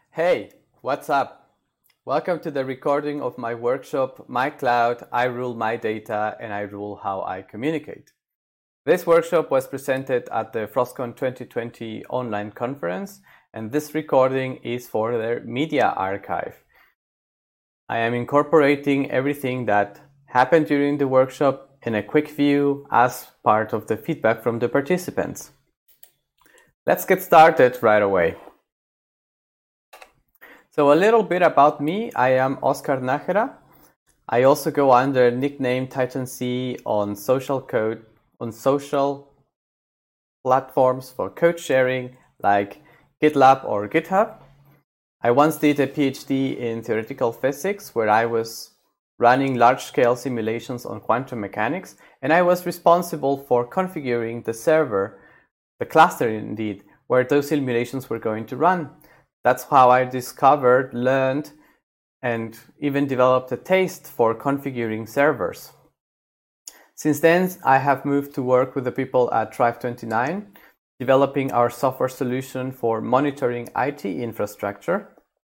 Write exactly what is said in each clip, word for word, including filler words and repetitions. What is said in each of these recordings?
Hey, what's up? Welcome to the recording of my workshop, My Cloud, I Rule My Data and I Rule How I Communicate. This workshop was presented at the Frostcon twenty twenty online conference, and this recording is for their media archive. I am incorporating everything that happened during the workshop in a quick view as part of the feedback from the participants. Let's get started right away. So a little bit about me. I am Oscar Nájera. I also go under nickname Titan C on social code on social platforms for code sharing like GitLab or GitHub. I once did a PhD in theoretical physics where I was running large-scale simulations on quantum mechanics, and I was responsible for configuring the server, the cluster indeed, where those simulations were going to run. That's how I discovered, learned, and even developed a taste for configuring servers. Since then, I have moved to work with the people at Thrive twenty-nine, developing our software solution for monitoring I T infrastructure.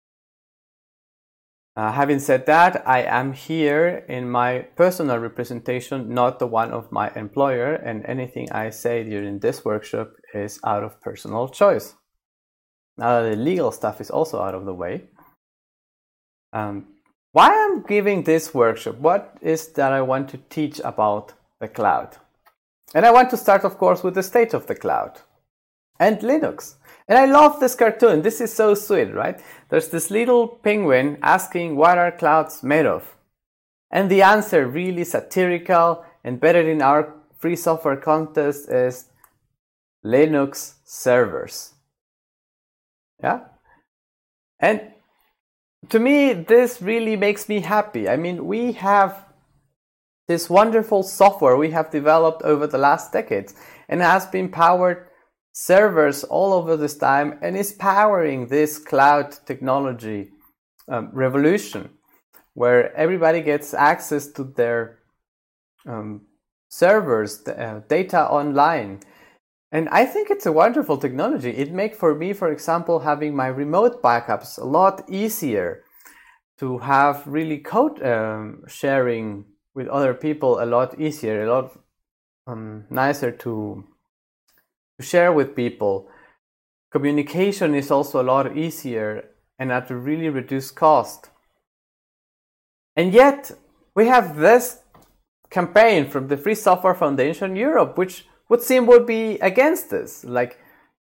Uh, having said that, I am here in my personal representation, not the one of my employer, and anything I say during this workshop is out of personal choice. Now that the legal stuff is also out of the way. Um, why I'm giving this workshop? What is that I want to teach about the cloud? And I want to start, of course, with the state of the cloud and Linux. And I love this cartoon. This is so sweet, right? There's this little penguin asking what are clouds made of? And the answer, really satirical and better in our free software contest, is Linux servers. Yeah, and to me, this really makes me happy. I mean, we have this wonderful software we have developed over the last decades and has been powered servers all over this time and is powering this cloud technology um, revolution where everybody gets access to their um, servers, the, uh, data online. And I think it's a wonderful technology. It makes for me, for example, having my remote backups a lot easier, to have really code um, sharing with other people a lot easier, a lot um, nicer to, to share with people. Communication is also a lot easier and at a really reduced cost. And yet, we have this campaign from the Free Software Foundation Europe, which would seem would be against this. Like,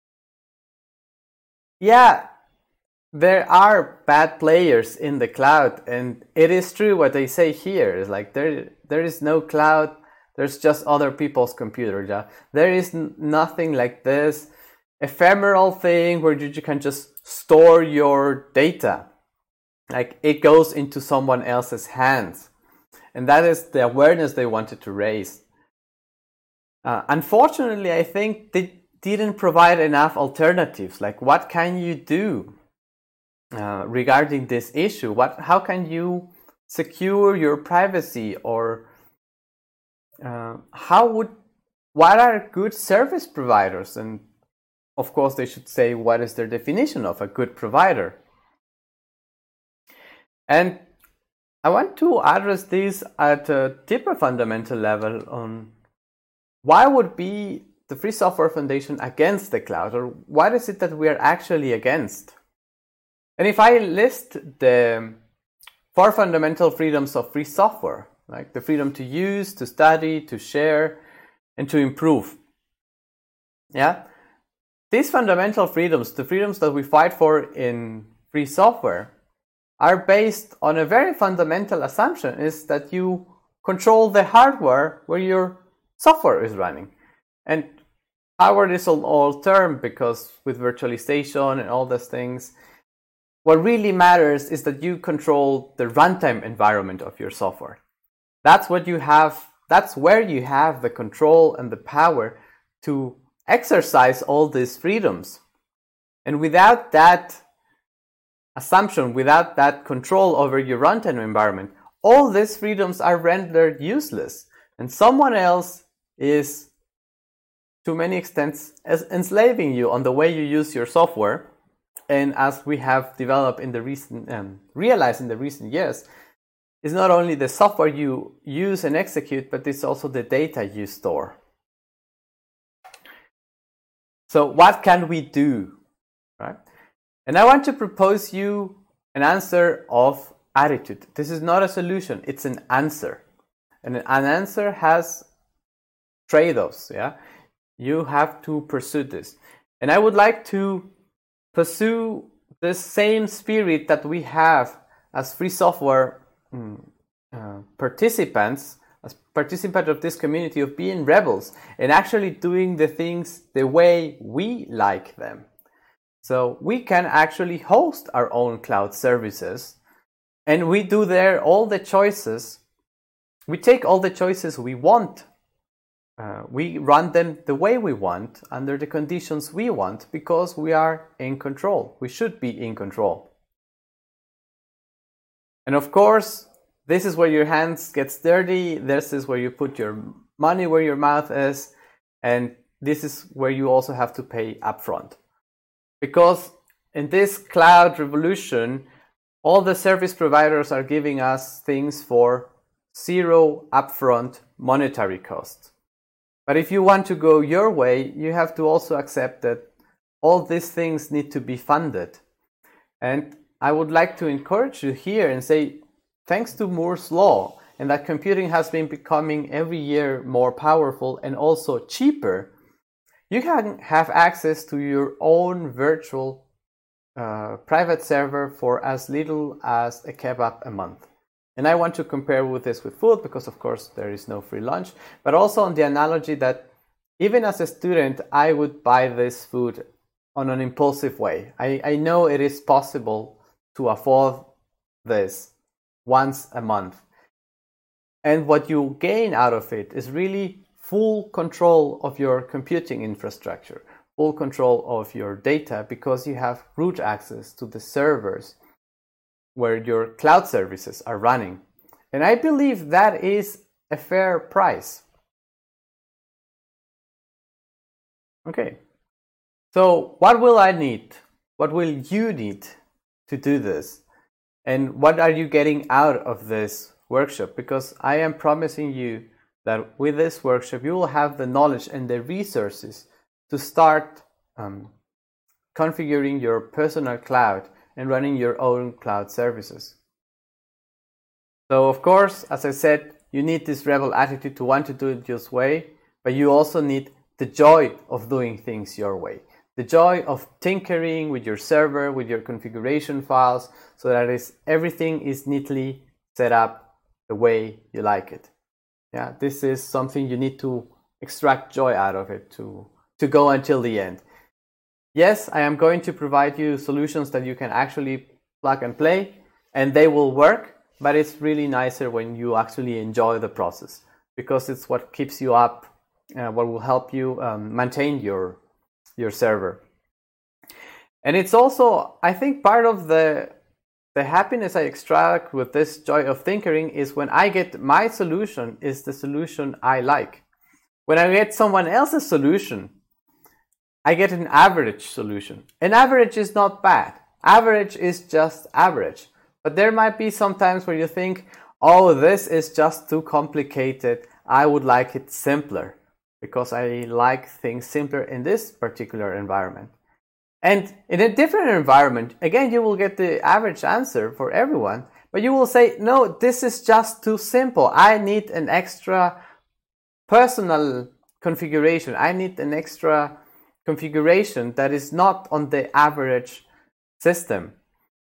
yeah, there are bad players in the cloud, and it is true what they say here. It's like there, there is no cloud. There's just other people's computers. Yeah? There is n- nothing like this ephemeral thing where you can just store your data. Like it goes into someone else's hands, and that is the awareness they wanted to raise. Uh, unfortunately, I think they didn't provide enough alternatives. Like, what can you do uh, regarding this issue? What, how can you secure your privacy, or uh, how would, what are good service providers? And of course, they should say what is their definition of a good provider. And I want to address this at a deeper fundamental level on why would be the Free Software Foundation against the cloud, or what is it that we are actually against? And if I list the four fundamental freedoms of free software, like the freedom to use, to study, to share, and to improve. Yeah, these fundamental freedoms, the freedoms that we fight for in free software, are based on a very fundamental assumption, is that you control the hardware where your software is running. And hardware is an old term because with virtualization and all those things, what really matters is that you control the runtime environment of your software. That's what you have, that's where you have the control and the power to exercise all these freedoms. And without that assumption, without that control over your runtime environment, all these freedoms are rendered useless. And someone else is, to many extents, enslaving you on the way you use your software And as we have developed in the recent, um, realized in the recent years, it's not only the software you use and execute, but it's also the data you store. So what can we do, right? And I want to propose you an answer of attitude. This is not a solution, it's an answer. And an answer has trade-offs, yeah? You have to pursue this. And I would like to pursue the same spirit that we have as free software uh, participants, as participants of this community, of being rebels and actually doing the things the way we like them. So we can actually host our own cloud services, and we do there all the choices. We take all the choices we want. Uh, we run them the way we want, under the conditions we want, because we are in control. We should be in control. And of course, this is where your hands get dirty. This is where you put your money where your mouth is. And this is where you also have to pay upfront. Because in this cloud revolution, all the service providers are giving us things for zero upfront monetary cost. But if you want to go your way, you have to also accept that all these things need to be funded. And I would like to encourage you here and say, thanks to Moore's law, and that computing has been becoming every year more powerful and also cheaper, you can have access to your own virtual uh, private server for as little as a kebab a month. And I want to compare with this with food because, of course, there is no free lunch, but also on the analogy that even as a student, I would buy this food on an impulsive way. I, I know it is possible to afford this once a month. And what you gain out of it is really full control of your computing infrastructure, full control of your data, because you have root access to the servers where your cloud services are running. And I believe that is a fair price. Okay, so what will I need? What will you need to do this? And what are you getting out of this workshop? Because I am promising you that with this workshop, you will have the knowledge and the resources to start um, configuring your personal cloud and running your own cloud services. So of course, as I said, you need this rebel attitude to want to do it your way, but you also need the joy of doing things your way. The joy of tinkering with your server, with your configuration files, so that is, everything is neatly set up the way you like it. Yeah, this is something you need to extract joy out of it to, to go until the end. Yes, I am going to provide you solutions that you can actually plug and play, and they will work, but it's really nicer when you actually enjoy the process, because it's what keeps you up, uh, what will help you um, maintain your, your server. And it's also, I think, part of the, the happiness I extract with this joy of tinkering is when I get my solution is the solution I like. When I get someone else's solution, I get an average solution. An average is not bad. Average is just average. But there might be some times where you think, oh, this is just too complicated. I would like it simpler because I like things simpler in this particular environment. And in a different environment, again, you will get the average answer for everyone, but you will say, no, this is just too simple. I need an extra personal configuration. I need an extra configuration that is not on the average system.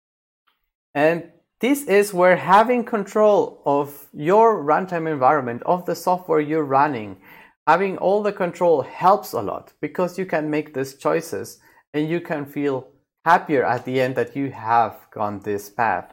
And this is where having control of your runtime environment, of the software you're running, having all the control helps a lot, because you can make these choices and you can feel happier at the end that you have gone this path.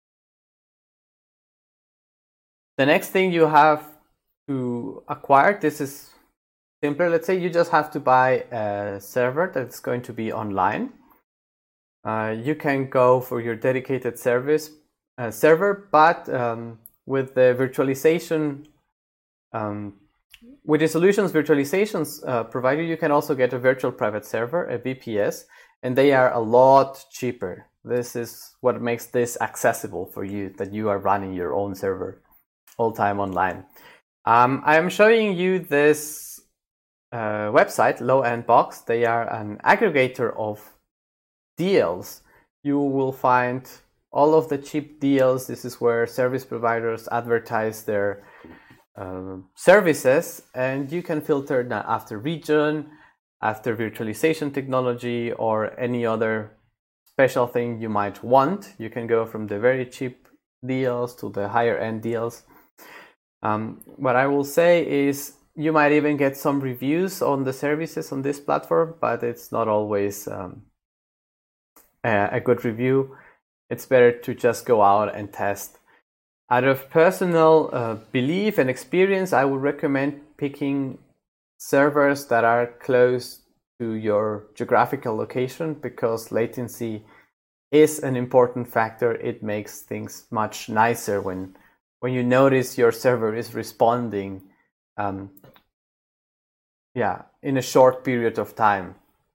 The next thing you have to acquire, this is simpler. Let's say you just have to buy a server that's going to be online. Uh, you can go for your dedicated service uh, server, but um, with the virtualization um, With the solutions virtualizations uh, provider, you can also get a virtual private server, a V P S, and they are a lot cheaper. This is what makes this accessible for you, that you are running your own server all time online. Um, I am showing you this uh, website, Low-End-Box. They are an aggregator of deals. You will find all of the cheap deals. This is where service providers advertise their uh, services, and you can filter that after region, after virtualization technology, or any other special thing you might want. You can go from the very cheap deals to the higher end deals. Um, what I will say is you might even get some reviews on the services on this platform, but it's not always um, a, a good review. It's better to just go out and test. Out of personal uh, belief and experience, I would recommend picking servers that are close to your geographical location, because latency is an important factor. It makes things much nicer when when you notice your server is responding um, yeah, in a short period of time.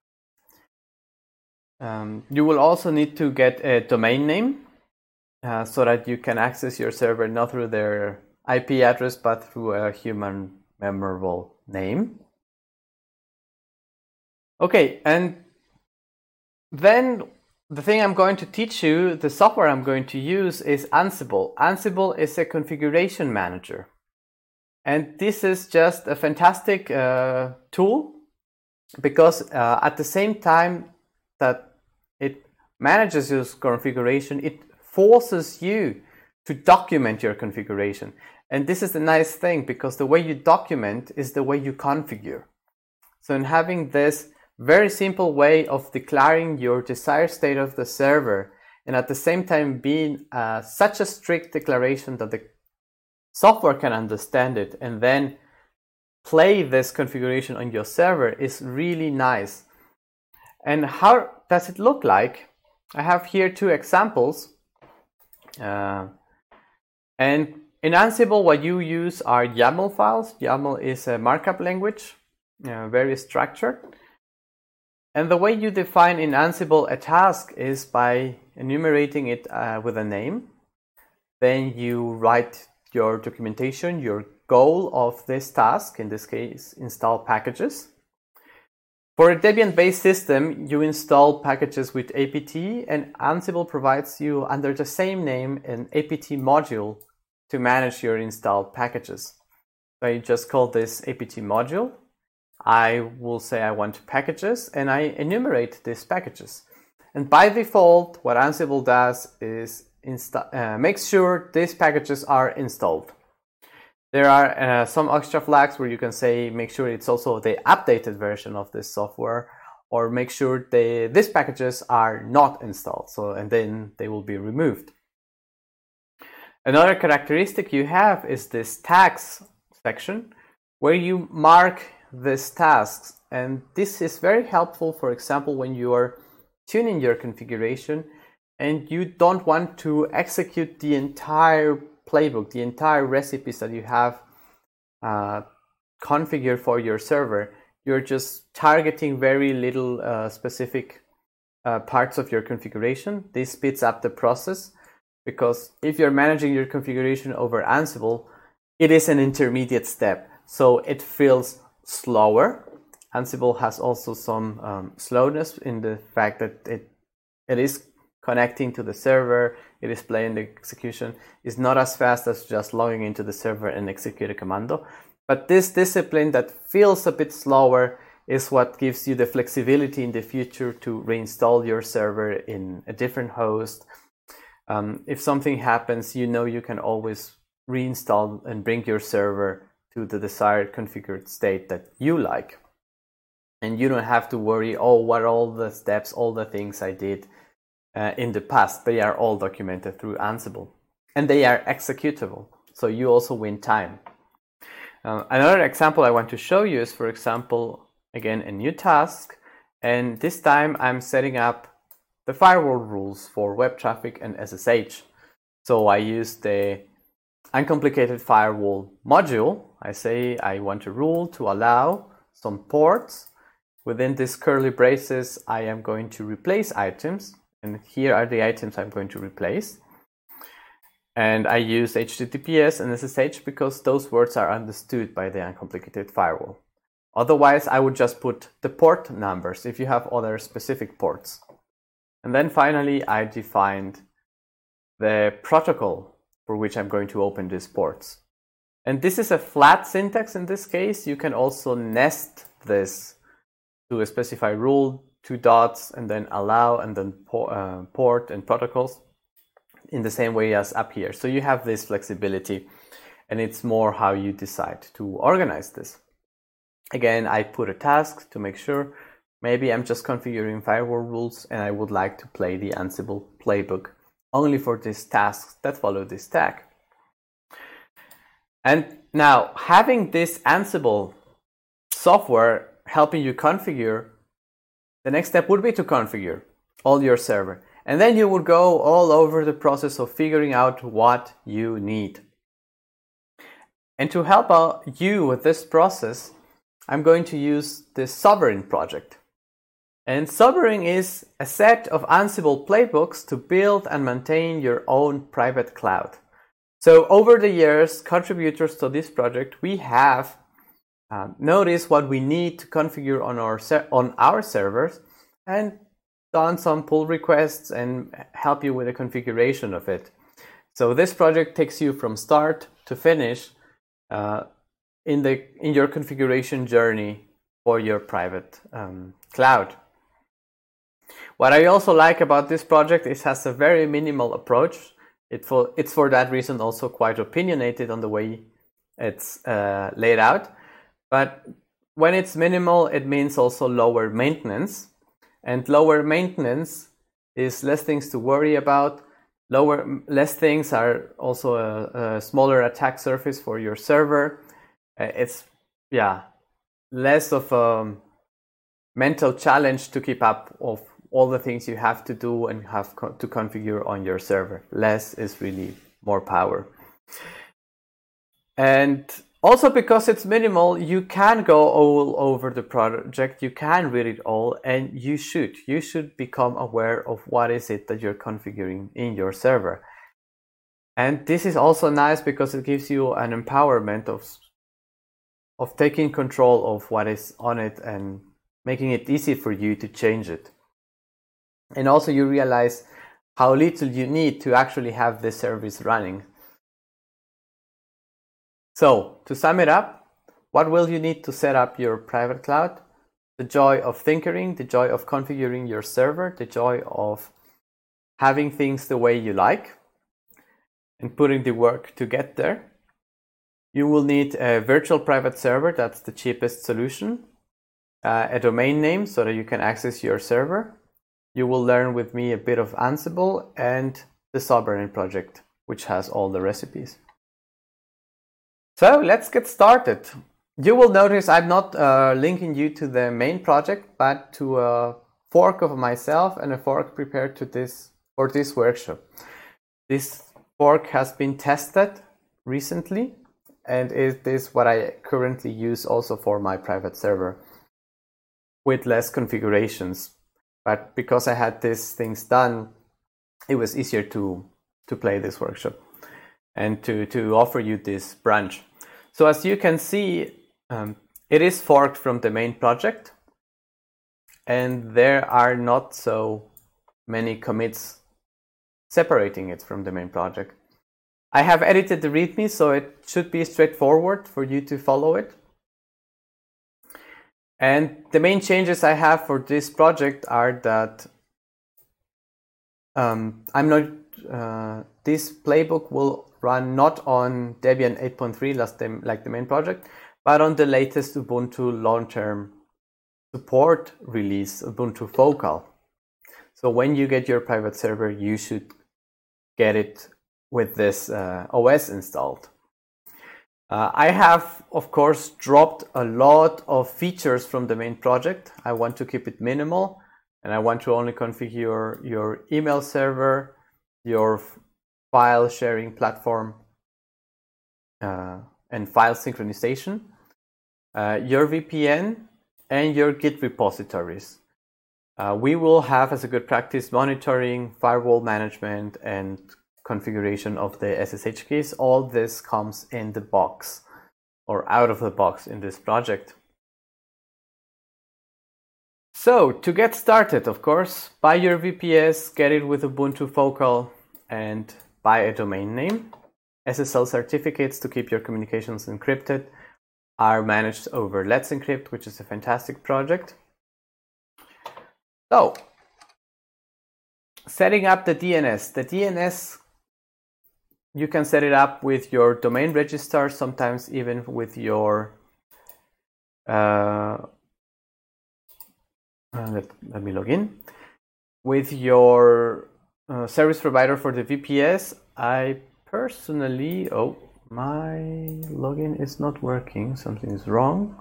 Um, you will also need to get a domain name uh, so that you can access your server not through their I P address, but through a human memorable name. Okay, and then the thing I'm going to teach you, the software I'm going to use, is Ansible. Ansible is a configuration manager. And this is just a fantastic uh, tool, because uh, at the same time that it manages your configuration, it forces you to document your configuration. And this is the nice thing, because the way you document is the way you configure. So in having this very simple way of declaring your desired state of the server, and at the same time being uh, such a strict declaration that the software can understand it and then play this configuration on your server, is really nice. And how does it look like? I have here two examples. Uh, and in Ansible, what you use are YAML files. YAML is a markup language, uh, very structured. And the way you define in Ansible a task is by enumerating it uh, with a name. Then you write your documentation, your goal of this task, in this case, install packages. For a Debian-based system, you install packages with apt, and Ansible provides you under the same name an apt module to manage your installed packages. So you just call this apt module. I will say I want packages, and I enumerate these packages. And by default, what Ansible does is insta- uh, make sure these packages are installed. There are uh, some extra flags where you can say make sure it's also the updated version of this software, or make sure they, these packages are not installed, so and then they will be removed. Another characteristic you have is this tags section, where you mark these tasks, and this is very helpful, for example, when you are tuning your configuration and you don't want to execute the entire playbook, the entire recipes that you have uh, configured for your server. You're just targeting very little uh, specific uh, parts of your configuration. This speeds up the process, because if you're managing your configuration over Ansible, it is an intermediate step, so it feels slower. Ansible has also some um, slowness in the fact that it it is connecting to the server, it is playing the execution. It's not as fast as just logging into the server and execute a commando. But this discipline that feels a bit slower is what gives you the flexibility in the future to reinstall your server in a different host. Um, if something happens, you know you can always reinstall and bring your server to the desired configured state that you like. And you don't have to worry, oh, what are all the steps, all the things I did uh, in the past. They are all documented through Ansible. And they are executable, so you also win time. Uh, another example I want to show you is, for example, again, a new task. And this time I'm setting up the firewall rules for web traffic and S S H. So I use the uncomplicated firewall module. I say I want a rule to allow some ports. Within this curly braces, I am going to replace items. And here are the items I'm going to replace. And I use H T T P S and S S H because those words are understood by the uncomplicated firewall. Otherwise, I would just put the port numbers if you have other specific ports. And then finally, I defined the protocol for which I'm going to open these ports. And this is a flat syntax in this case. You can also nest this to a specified rule, two dots, and then allow, and then por uh, port and protocols in the same way as up here. So you have this flexibility, and it's more how you decide to organize this. Again, I put a task to make sure. Maybe I'm just configuring firewall rules and I would like to play the Ansible playbook only for these tasks that follow this tag. And now, having this Ansible software helping you configure, the next step would be to configure all your server. And then you would go all over the process of figuring out what you need. And to help out you with this process, I'm going to use the Sovereign project. And Sovereign is a set of Ansible playbooks to build and maintain your own private cloud. So over the years, contributors to this project, we have uh, noticed what we need to configure on our, on our servers and done some pull requests and help you with the configuration of it. So this project takes you from start to finish uh, in, the, in your configuration journey for your private um, cloud. What I also like about this project is it has a very minimal approach. It for, it's for that reason also quite opinionated on the way it's uh, laid out. But when it's minimal, it means also lower maintenance. And lower maintenance is less things to worry about. Lower, less things are also a, a smaller attack surface for your server. Uh, it's, yeah, less of a mental challenge to keep up of all the things you have to do and have co to configure on your server. Less is really more power. And also because it's minimal, you can go all over the project, you can read it all, and you should. You should become aware of what is it that you're configuring in your server. And this is also nice because it gives you an empowerment of, of taking control of what is on it and making it easy for you to change it. And also you realize how little you need to actually have this service running. So, to sum it up, what will you need to set up your private cloud? The joy of tinkering, the joy of configuring your server, the joy of having things the way you like, and putting the work to get there. You will need a virtual private server, that's the cheapest solution, uh, a domain name so that you can access your server. You will learn with me a bit of Ansible and the Sovereign project, which has all the recipes. So let's get started. You will notice I'm not uh, linking you to the main project, but to a fork of myself and a fork prepared to this for this workshop. This fork has been tested recently, and it is what I currently use also for my private server with less configurations. But because I had these things done, it was easier to, to play this workshop and to, to offer you this branch. So as you can see, um, it is forked from the main project, and there are not so many commits separating it from the main project. I have edited the README, so it should be straightforward for you to follow it. And the main changes I have for this project are that um, I'm not. Uh, this playbook will run not on Debian eight point three like the, like the main project, but on the latest Ubuntu long-term support release, Ubuntu Focal. So when you get your private server, you should get it with this uh, O S installed. Uh, I have, of course, dropped a lot of features from the main project. I want to keep it minimal, and I want to only configure your email server, your file sharing platform, uh, and file synchronization, uh, your V P N, and your Git repositories. Uh, we will have, as a good practice, monitoring, firewall management, and configuration of the S S H keys. All this comes in the box or out of the box in this project. So to get started, of course, buy your V P S, get it with Ubuntu Focal, and buy a domain name. S S L certificates to keep your communications encrypted are managed over Let's Encrypt, which is a fantastic project. So, setting up the D N S. The D N S, you can set it up with your domain registrar, sometimes even with your uh, uh, let, let me log in. With your uh, service provider for the V P S, I personally, oh, my login is not working. Something is wrong.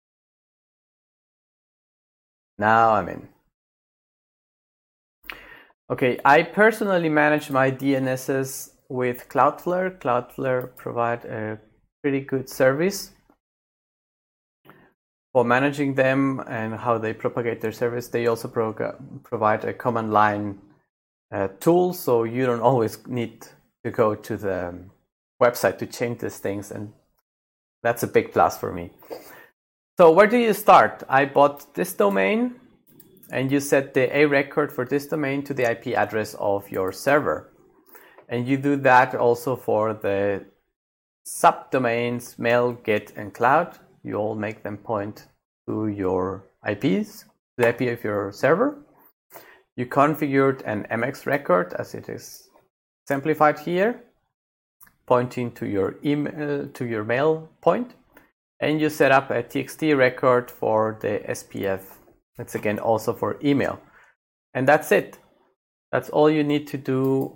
Now I'm in. Okay, I personally manage my D N Ss with Cloudflare. Cloudflare provide a pretty good service for managing them and how they propagate their service. They also pro provide a command line uh, tool, so you don't always need to go to the website to change these things, and that's a big plus for me. So where do you start? I bought this domain, and you set the A record for this domain to the I P address of your server. And you do that also for the subdomains mail, get, and cloud. You all make them point to your I Ps, the I P of your server. You configured an M X record as it is exemplified here, pointing to your email, to your mail point. And you set up a T X T record for the S P F. It's again also for email. And that's it. That's all you need to do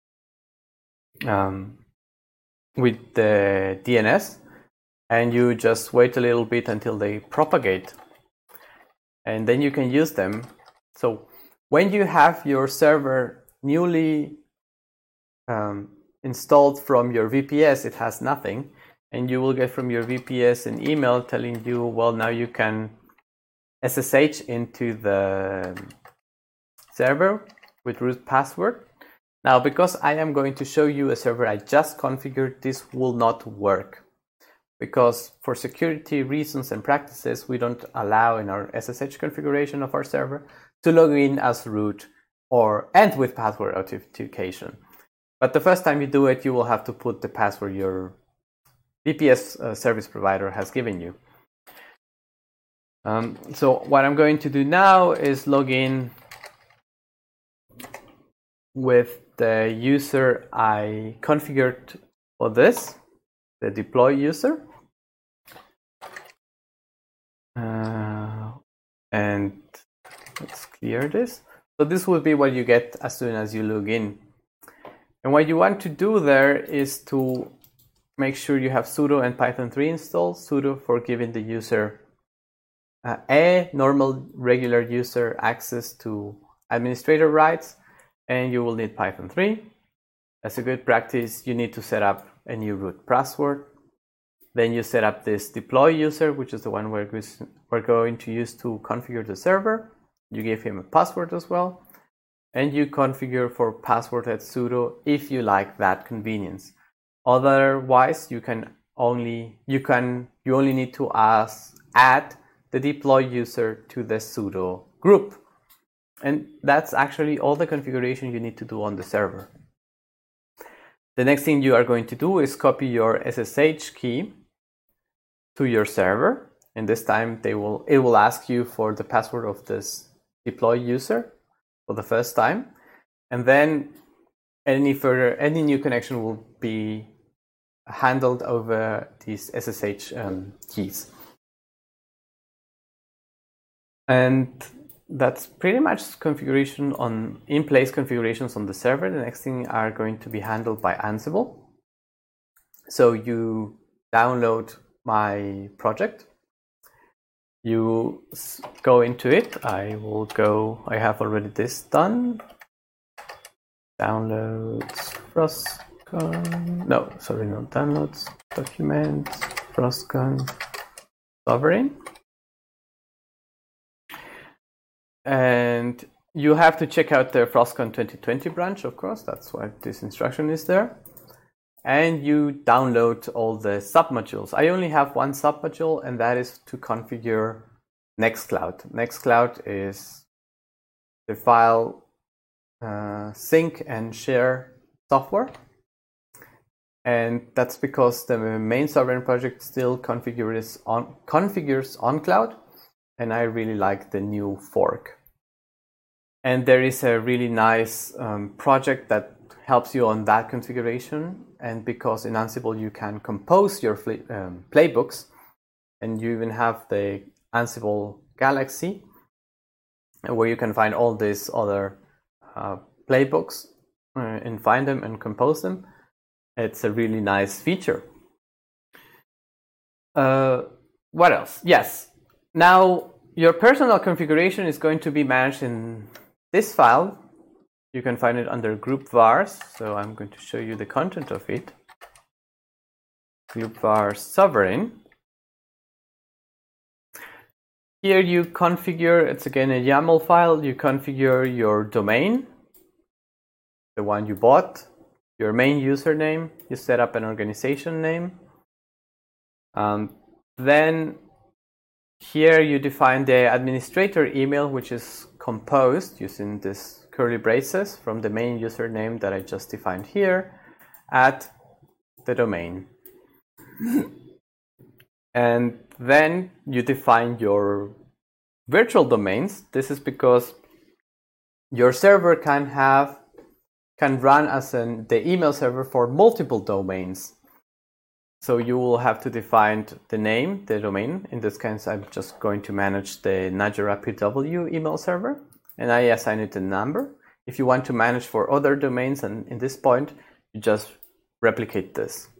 um, with the D N S. And you just wait a little bit until they propagate. And then you can use them. So when you have your server newly um, installed from your V P S, it has nothing. And you will get from your V P S an email telling you, well, now you can S S H into the server with root password. Now, because I am going to show you a server I just configured, this will not work. Because for security reasons and practices, we don't allow in our S S H configuration of our server to log in as root or and with password authentication. But the first time you do it, you will have to put the password your V P S uh, service provider has given you. Um, so what I'm going to do now is log in with the user I configured for this, the deploy user. Uh, and let's clear this. So this will be what you get as soon as you log in. And what you want to do there is to make sure you have sudo and Python three installed. Sudo for giving the user uh, a normal regular user access to administrator rights, and you will need Python three. As a good practice, you need to set up a new root password. Then you set up this deploy user, which is the one we're, we're going to use to configure the server. You give him a password as well. And you configure for password at sudo if you like that convenience. Otherwise, you can only you can you only need to ask, add the deploy user to the sudo group. And that's actually all the configuration you need to do on the server. The next thing you are going to do is copy your S S H key to your server. And this time they will it will ask you for the password of this deploy user for the first time. And then any further any new connection will be handled over these S S H um, keys. And that's pretty much configuration on in-place configurations on the server. The next thing are going to be handled by Ansible. So you download my project. You go into it. I will go, I have already this done. Downloads, Frostcon, no, sorry, not downloads. Documents, Frostcon, Sovereign. And you have to check out the Frostcon twenty twenty branch, of course, that's why this instruction is there. And you download all the submodules. I only have one submodule, and that is to configure Nextcloud. Nextcloud is the file uh, sync and share software. And that's because the main Sovereign project still configures on, configures on cloud, and I really like the new fork. And there is a really nice um, project that helps you on that configuration. And because in Ansible you can compose your um, playbooks, and you even have the Ansible Galaxy, where you can find all these other uh, playbooks uh, and find them and compose them. It's a really nice feature. Uh, what else? Yes. Now your personal configuration is going to be managed in this file. You can find it under group vars. So I'm going to show you the content of it. Group vars sovereign. Here you configure, it's again a YAML file. You configure your domain, the one you bought, your main username. You set up an organization name. Um, then here you define the administrator email, which is composed using this curly braces from the main username that I just defined here at the domain. And then you define your virtual domains. This is because your server can have can run as an, the email server for multiple domains. So you will have to define the name, the domain. In this case, I'm just going to manage the Najera P W email server, and I assign it a number. If you want to manage for other domains, and in this point, you just replicate this.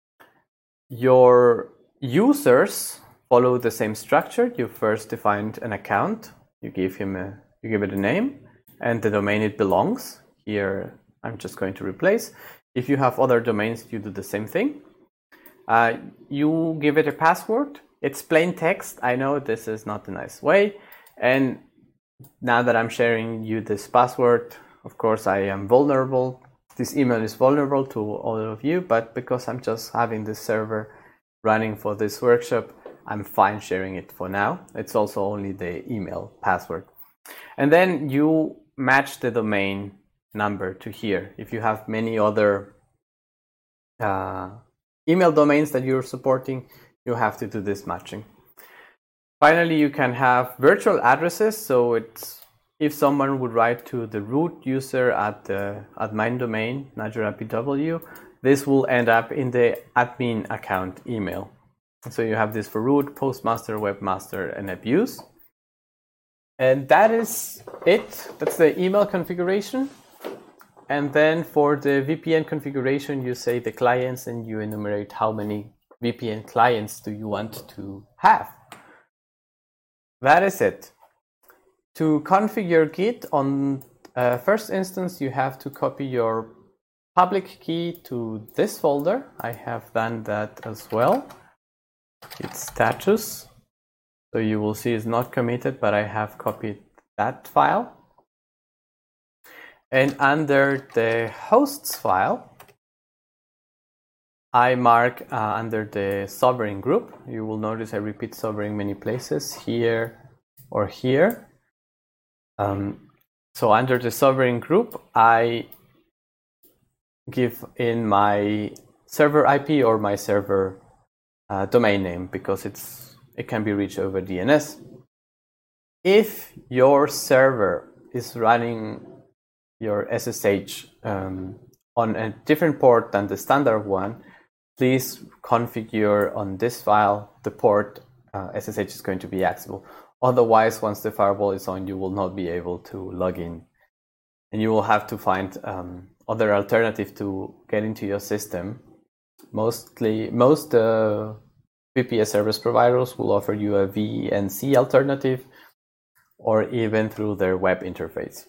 Your users follow the same structure. You first define an account. You give him a, you give it a name, and the domain it belongs. Here, I'm just going to replace. If you have other domains, you do the same thing. Uh, you give it a password. It's plain text. I know this is not a nice way. And now that I'm sharing you this password, of course, I am vulnerable. This email is vulnerable to all of you, but because I'm just having this server running for this workshop, I'm fine sharing it for now. It's also only the email password. And then you match the domain number to here. If you have many other uh, email domains that you're supporting, you have to do this matching. Finally, you can have virtual addresses. So it's if someone would write to the root user at the admin domain, Najera P W, this will end up in the admin account email. So you have this for root, postmaster, webmaster, and abuse. And that is it. That's the email configuration. And then for the V P N configuration, you say the clients and you enumerate how many V P N clients do you want to have. That is it. To configure Git on uh, first instance, you have to copy your public key to this folder. I have done that as well. It's status. So you will see it's not committed, but I have copied that file. And under the hosts file, I mark uh, under the sovereign group. You will notice I repeat sovereign many places, here or here. Um, so under the sovereign group, I give in my server I P or my server uh, domain name, because it's it can be reached over D N S. If your server is running your S S H um, on a different port than the standard one, please configure on this file the port uh, S S H is going to be accessible. Otherwise, once the firewall is on, you will not be able to log in. And you will have to find um, other alternatives to get into your system. Mostly, most uh, V P S service providers will offer you a V N C alternative, or even through their web interface.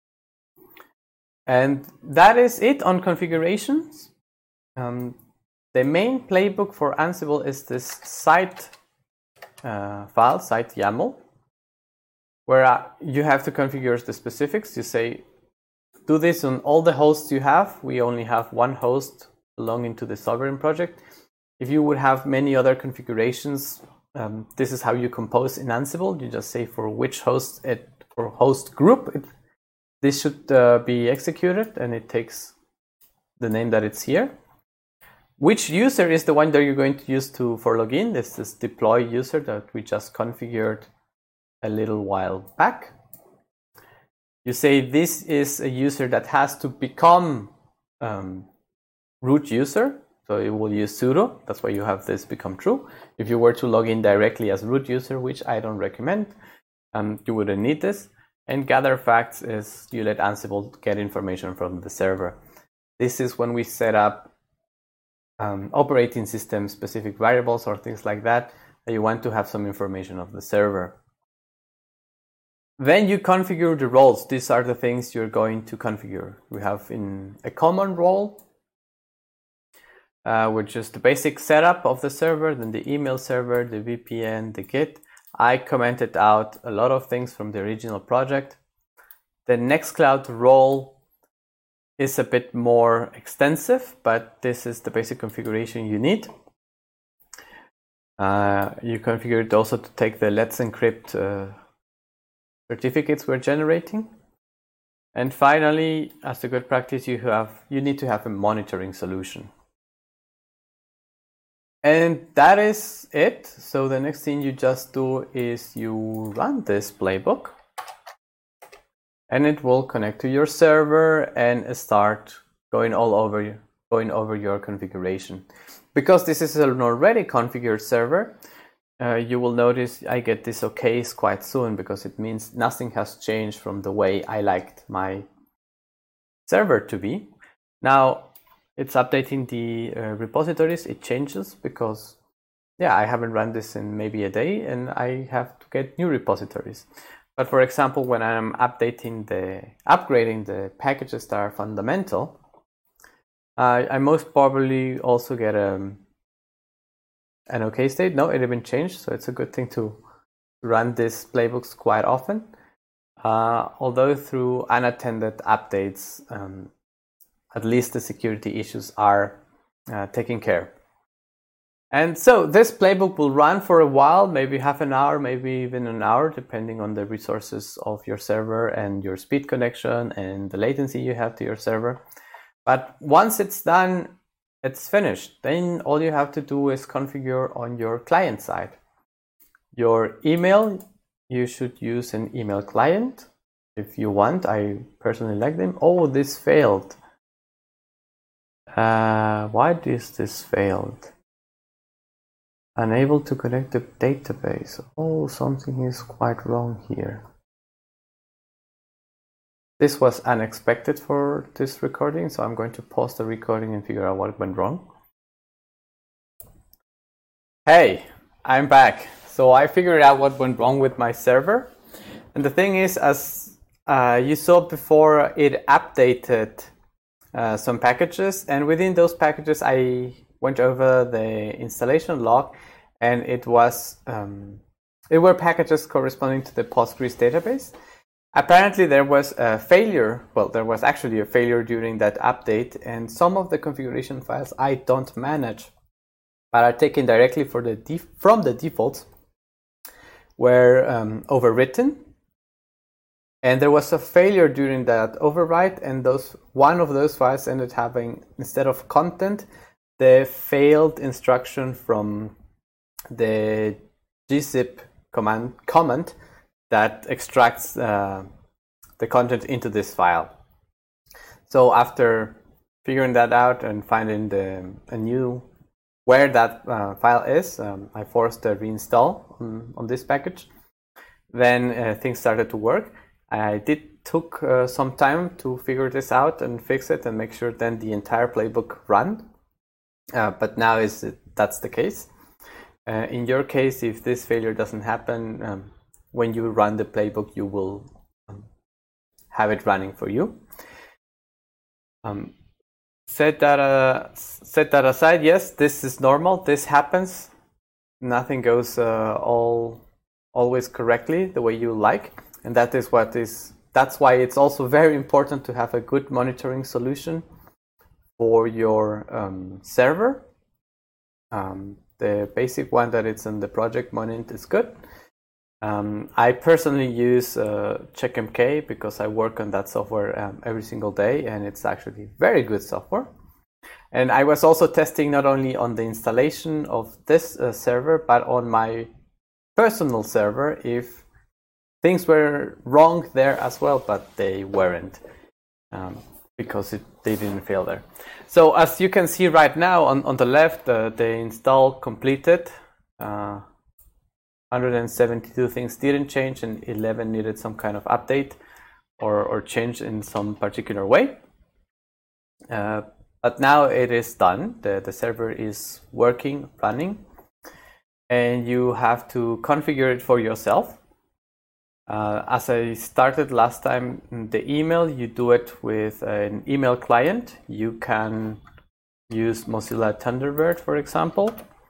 And that is it on configurations. Um, the main playbook for Ansible is this site uh, file, site YAML, where uh, you have to configure the specifics. You say, do this on all the hosts you have. We only have one host belonging to the sovereign project. If you would have many other configurations, um, this is how you compose in Ansible. You just say for which host it, for host group, it, this should uh, be executed, and it takes the name that it's here. Which user is the one that you're going to use to for login? This is deploy user that we just configured a little while back. You say this is a user that has to become um, root user. So it will use sudo. That's why you have this become true. If you were to log in directly as root user, which I don't recommend, um, you wouldn't need this. And gather facts is you let Ansible get information from the server. This is when we set up um, operating system specific variables or things like that, that you want to have some information of the server. Then you configure the roles. These are the things you're going to configure. We have in a common role, uh, which is the basic setup of the server, then the email server, the V P N, the Git. I commented out a lot of things from the original project. The Nextcloud role is a bit more extensive, but this is the basic configuration you need. Uh, you configure it also to take the Let's Encrypt uh, certificates we're generating. And finally, as a good practice, you have you need to have a monitoring solution. And that is it. So the next thing you just do is you run this playbook, and it will connect to your server and start going all over going over your configuration. Because this is an already configured server, Uh, you will notice I get this okays quite soon, because it means nothing has changed from the way I liked my server to be. Now it's updating the uh, repositories. It changes because, yeah, I haven't run this in maybe a day, and I have to get new repositories. But for example, when I'm updating the, upgrading the packages that are fundamental, uh, I most probably also get a an OK state. No, it didn't change, so it's a good thing to run these playbooks quite often. Uh, although through unattended updates, um, at least the security issues are uh, taken care. And so this playbook will run for a while, maybe half an hour, maybe even an hour, depending on the resources of your server and your speed connection and the latency you have to your server. But once it's done, it's finished. Then all you have to do is configure on your client side. Your email, you should use an email client if you want. I personally like them. Oh, this failed. Uh, why is this failed? Unable to connect the database. Oh, something is quite wrong here. This was unexpected for this recording, so I'm going to pause the recording and figure out what went wrong. Hey, I'm back. So I figured out what went wrong with my server. And the thing is, as uh, you saw before, it updated uh, some packages. And within those packages, I went over the installation log, and it was um, it were packages corresponding to the Postgres database. Apparently there was a failure, well, there was actually a failure during that update, and some of the configuration files I don't manage, but are taken directly for the def from the defaults, were um, overwritten. And there was a failure during that overwrite, and those one of those files ended having, instead of content, the failed instruction from the gzip command, comment that extracts uh, the content into this file. So after figuring that out and finding the, a new where that uh, file is, um, I forced a reinstall on, on this package. Then uh, things started to work. I did took uh, some time to figure this out and fix it and make sure then the entire playbook ran. Uh, but now is that's the case. Uh, in your case, if this failure doesn't happen, um, when you run the playbook, you will um, have it running for you. Um, set that uh, set that aside. Yes, this is normal. This happens. Nothing goes uh, all always correctly the way you like, and that is what is. That's why it's also very important to have a good monitoring solution for your um, server. Um, the basic one that it's in the project Monint is good. Um, I personally use uh, CheckMK because I work on that software um, every single day, and it's actually very good software. And I was also testing not only on the installation of this uh, server, but on my personal server if things were wrong there as well, but they weren't um, because it, they didn't fail there. So as you can see right now on, on the left, uh, the install completed. Uh, one hundred seventy-two things didn't change and eleven needed some kind of update or, or change in some particular way. Uh, but now it is done. The, the server is working, running, and you have to configure it for yourself. Uh, as I started last time, the email, you do it with an email client. You can use Mozilla Thunderbird, for example,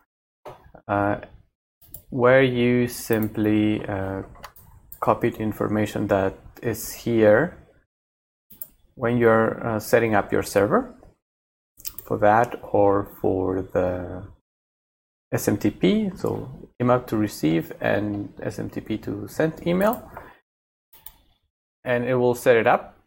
uh, where you simply uh, copy the information that is here when you're uh, setting up your server for that or for the S M T P, so I M A P to receive and S M T P to send email, and it will set it up.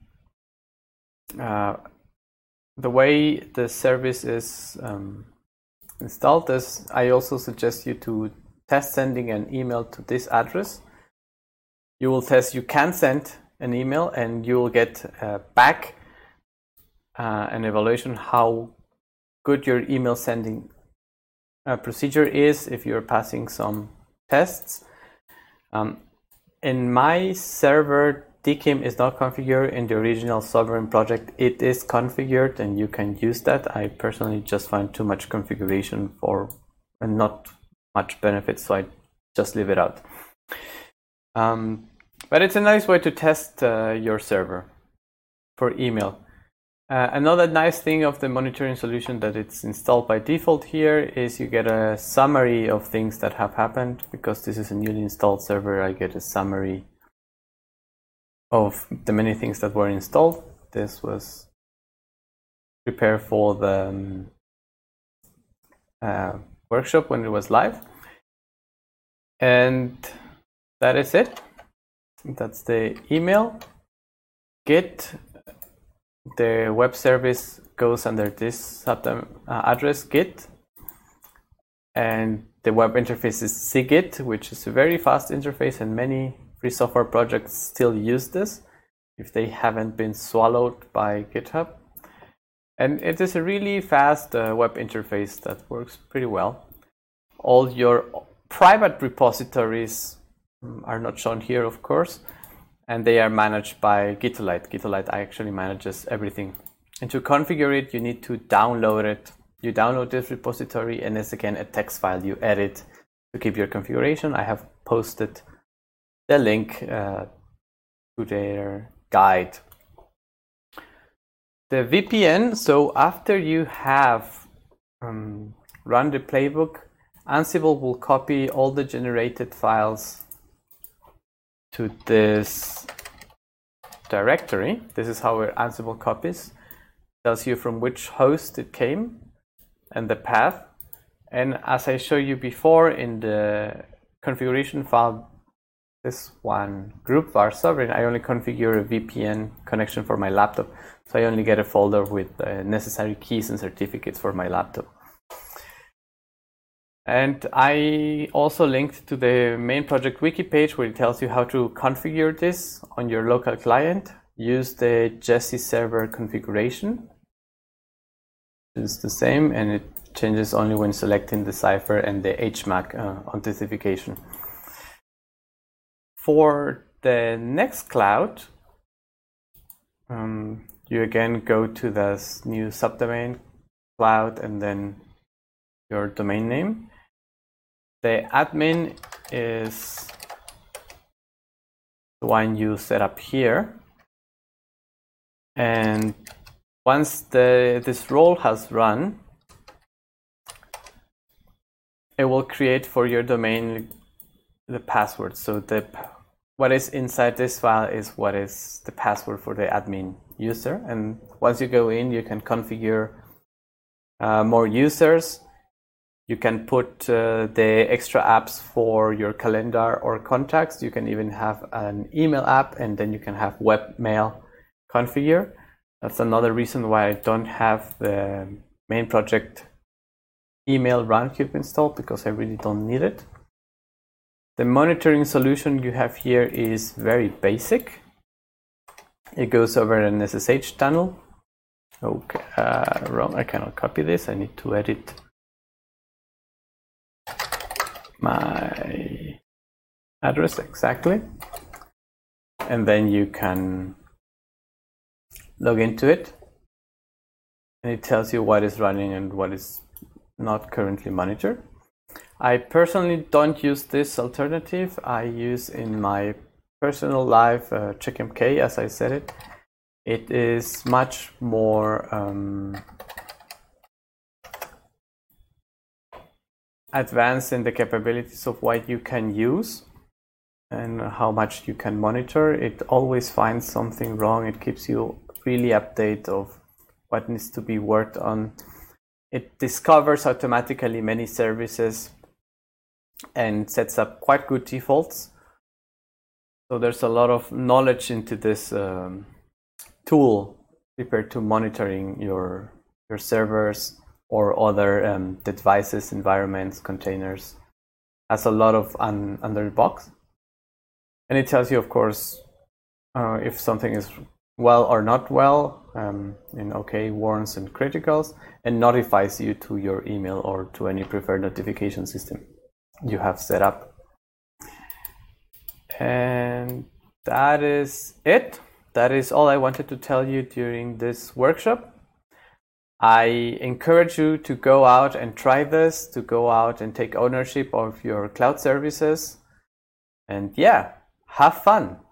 Uh, the way the service is um, installed is, I also suggest you to test sending an email to this address. You will test you can send an email and you will get uh, back uh, an evaluation how good your email sending uh, procedure is if you're passing some tests. Um, in my server, D K I M is not configured. In the original Sovereign project, it is configured and you can use that. I personally just find too much configuration for and not much benefit, so I just leave it out. Um, but it's a nice way to test uh, your server for email. Uh, another nice thing of the monitoring solution that it's installed by default here is you get a summary of things that have happened. Because this is a newly installed server, I get a summary of the many things that were installed. This was prepared for the um, uh, workshop when it was live. And that is it. That's the email. Git, the web service goes under this sub uh, address Git, and the web interface is Cgit, which is a very fast interface, and many free software projects still use this if they haven't been swallowed by GitHub. And it is a really fast uh, web interface that works pretty well. All your private repositories are not shown here, of course, and they are managed by Gitolite. Gitolite actually manages everything. And to configure it, you need to download it. You download this repository, and it's again a text file you edit to keep your configuration. I have posted the link uh, to their guide. The V P N, so after you have um, run the playbook, Ansible will copy all the generated files to this directory. This is how Ansible copies. It tells you from which host it came and the path. And as I showed you before in the configuration file, this one group var sovereign, I only configure a V P N connection for my laptop. So I only get a folder with uh, necessary keys and certificates for my laptop. And I also linked to the main project wiki page where it tells you how to configure this on your local client. Use the Jessie server configuration. It's the same, and it changes only when selecting the cipher and the H M A C uh, authentication. For the Nextcloud, um, you again go to this new subdomain cloud and then your domain name. The admin is the one you set up here, and once the this role has run, it will create for your domain the password. So the what is inside this file is what is the password for the admin user. And once you go in, you can configure uh, more users. You can put uh, the extra apps for your calendar or contacts. You can even have an email app, and then you can have webmail configure. That's another reason why I don't have the main project email Runcube installed, because I really don't need it. The monitoring solution you have here is very basic. It goes over an S S H tunnel. Okay, uh, wrong, I cannot copy this. I need to edit my address exactly. And then you can log into it. And it tells you what is running and what is not currently monitored. I personally don't use this alternative. I use in my personal life uh, CheckMK, as I said it. It is much more um, advanced in the capabilities of what you can use and how much you can monitor. It always finds something wrong. It keeps you really updated of what needs to be worked on. It discovers automatically many services and sets up quite good defaults. So there's a lot of knowledge into this um, tool prepared to monitoring your your servers or other um, devices, environments, containers. Has a lot of un under the box, and it tells you, of course, uh, if something is well or not well, um, in OK, warns, and criticals, and notifies you to your email or to any preferred notification system you have set up. And that is it. That is all I wanted to tell you during this workshop. I encourage you to go out and try this, to go out and take ownership of your cloud services. And yeah, have fun.